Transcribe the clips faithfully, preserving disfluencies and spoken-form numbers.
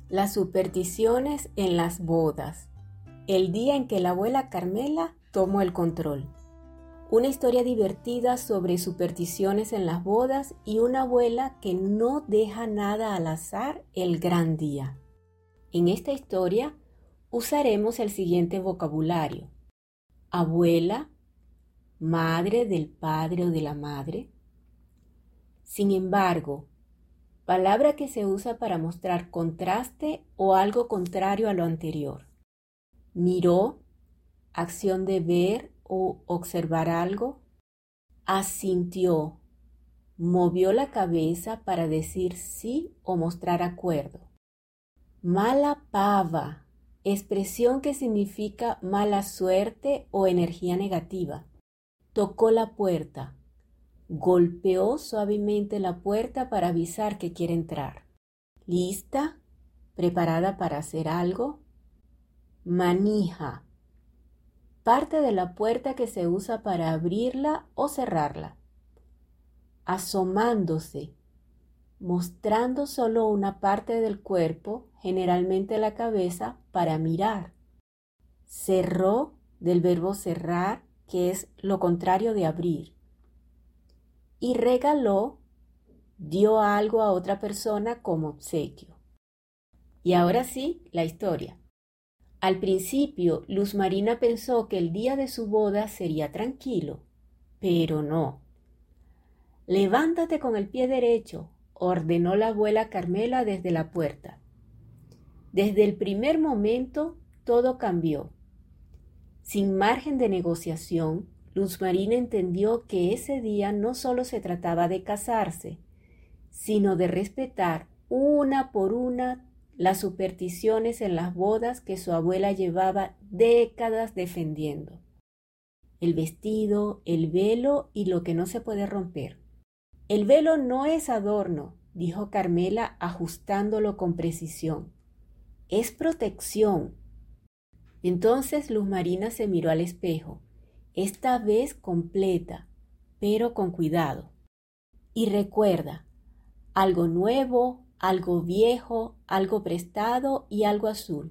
Las supersticiones en las bodas. El día en que la abuela Carmela tomó el control. Una historia divertida sobre supersticiones en las bodas y una abuela que no deja nada al azar el gran día. En esta historia usaremos el siguiente vocabulario: abuela, madre del padre o de la madre. Sin embargo, palabra que se usa para mostrar contraste o algo contrario a lo anterior. Miró, acción de ver o observar algo. Asintió, movió la cabeza para decir sí o mostrar acuerdo. Mala pava, expresión que significa mala suerte o energía negativa. Tocó la puerta. Golpeó suavemente la puerta para avisar que quiere entrar. ¿Lista? ¿Preparada para hacer algo? Manija. Parte de la puerta que se usa para abrirla o cerrarla. Asomándose. Mostrando solo una parte del cuerpo, generalmente la cabeza, para mirar. Cerró, del verbo cerrar, que es lo contrario de abrir. Y regaló, dio algo a otra persona como obsequio. Y ahora sí, la historia. Al principio, Luz Marina pensó que el día de su boda sería tranquilo, pero no. Levántate con el pie derecho, ordenó la abuela Carmela desde la puerta. Desde el primer momento, todo cambió. Sin margen de negociación, Luz Marina entendió que ese día no solo se trataba de casarse, sino de respetar una por una las supersticiones en las bodas que su abuela llevaba décadas defendiendo. El vestido, el velo y lo que no se puede romper. El velo no es adorno, dijo Carmela ajustándolo con precisión. Es protección. Entonces Luz Marina se miró al espejo, esta vez completa, pero con cuidado. Y recuerda, algo nuevo, algo viejo, algo prestado y algo azul.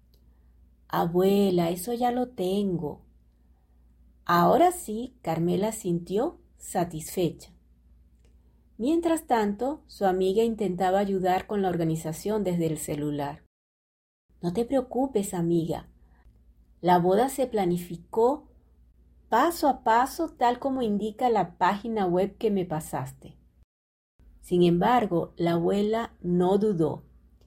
Abuela, eso ya lo tengo. Ahora sí, Carmela sintió satisfecha. Mientras tanto, su amiga intentaba ayudar con la organización desde el celular. No te preocupes, amiga. La boda se planificó paso a paso tal como indica la página web que me pasaste. Sin embargo, la abuela no dudó.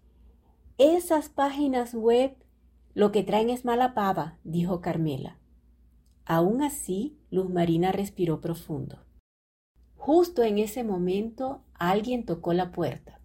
Esas páginas web lo que traen es mala pava, dijo Carmela. Aún así, Luz Marina respiró profundo. Justo en ese momento, alguien tocó la puerta.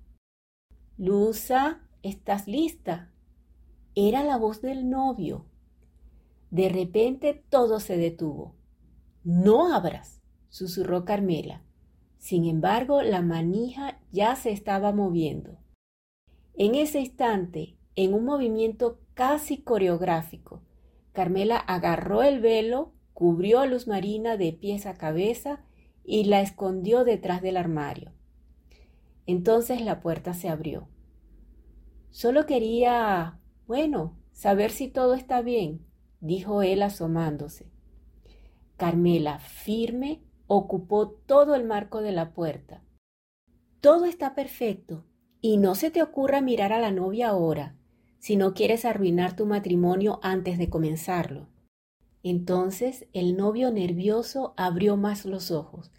Luza, ¿estás lista? Era la voz del novio. De repente todo se detuvo. No abras, susurró Carmela. Sin embargo, la manija ya se estaba moviendo. En ese instante, en un movimiento casi coreográfico, Carmela agarró el velo, cubrió a Luz Marina de pies a cabeza y la escondió detrás del armario. Entonces la puerta se abrió. Solo quería, bueno, saber si todo está bien, dijo él asomándose. Carmela, firme, ocupó todo el marco de la puerta. Todo está perfecto, y no se te ocurra mirar a la novia ahora, si no quieres arruinar tu matrimonio antes de comenzarlo. Entonces el novio nervioso abrió más los ojos.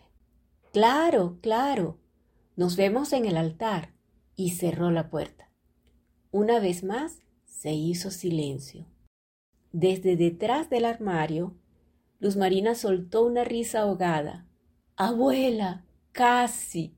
Claro, claro, nos vemos en el altar, y cerró la puerta. Una vez más se hizo silencio. Desde detrás del armario, Luz Marina soltó una risa ahogada. Abuela, casi.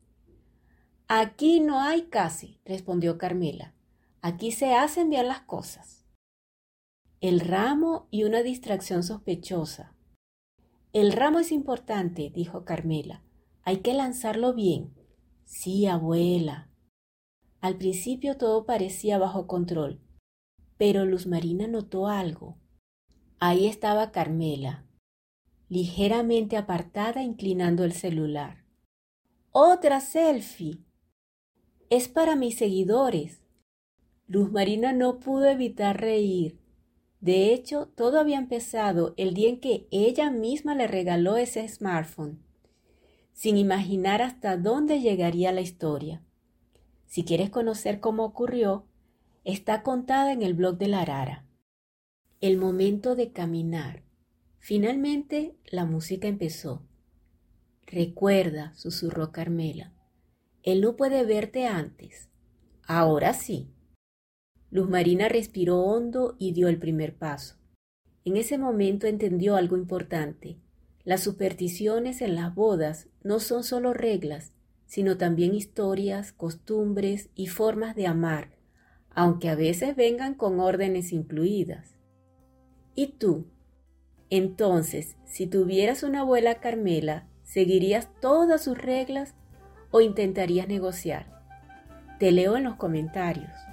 Aquí no hay casi, respondió Carmela. Aquí se hacen bien las cosas. El ramo y una distracción sospechosa. El ramo es importante, dijo Carmela. Hay que lanzarlo bien. Sí, abuela. Al principio todo parecía bajo control, pero Luz Marina notó algo. Ahí estaba Carmela, ligeramente apartada, inclinando el celular. ¡Otra selfie! Es para mis seguidores. Luz Marina no pudo evitar reír. De hecho, todo había empezado el día en que ella misma le regaló ese smartphone, sin imaginar hasta dónde llegaría la historia. Si quieres conocer cómo ocurrió, está contada en el blog de la Arara. El momento de caminar. Finalmente la música empezó. Recuerda, susurró Carmela, él no puede verte antes. Ahora sí. Luz Marina respiró hondo y dio el primer paso. En ese momento entendió algo importante. Las supersticiones en las bodas no son solo reglas, sino también historias, costumbres y formas de amar, aunque a veces vengan con órdenes incluidas. ¿Y tú? Entonces, si tuvieras una abuela Carmela, ¿seguirías todas sus reglas o intentarías negociar? Te leo en los comentarios.